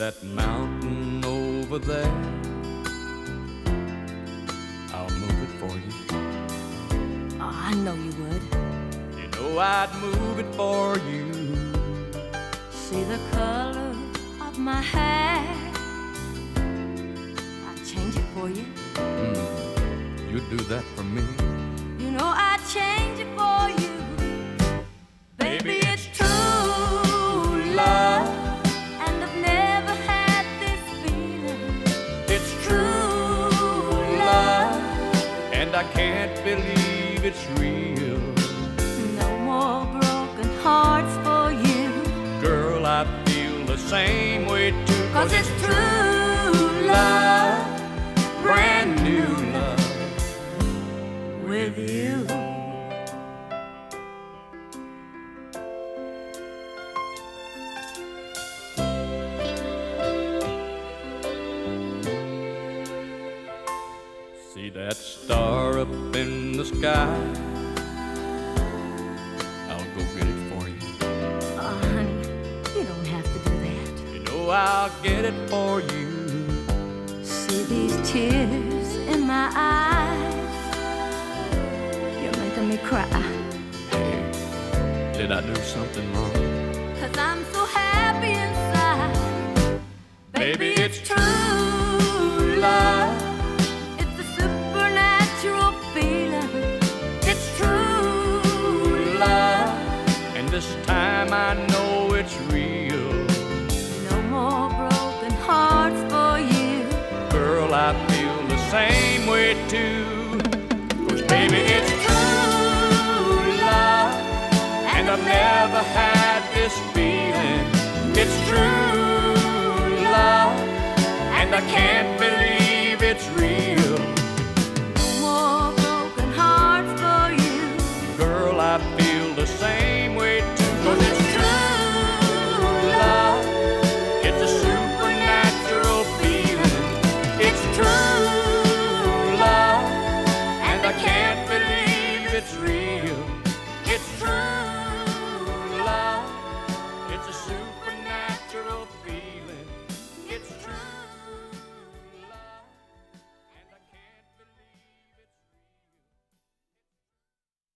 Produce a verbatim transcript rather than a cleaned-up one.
that mountain over there, I'll move it for you. Oh, I know you would. You know I'd move it for you. See the color of my hair, I'd change it for you. Mm, you'd do that for me. You know I'd change it for you. Baby, it's true love, and I've never had this feeling. It's true love, and I can't believe it's real. No more broken hearts for you. Girl, I feel the same way too. 'Cause it's true love, brand new love with you. See that star up in the sky? I'll go get it for you. Oh, honey, you don't have to do that. You know I'll get it for you. See these tears in my eyes, you're making me cry. Hey, did I do something wrong? 'Cause I'm so happy inside. Baby, it's true love. It's a supernatural feeling. It's true love, and this time I know it's real. No more broken hearts for you. Girl, I feel the same way too. 'Cause baby, it's true love, and I've never had this feeling. It's true love, and I can't believe it's real.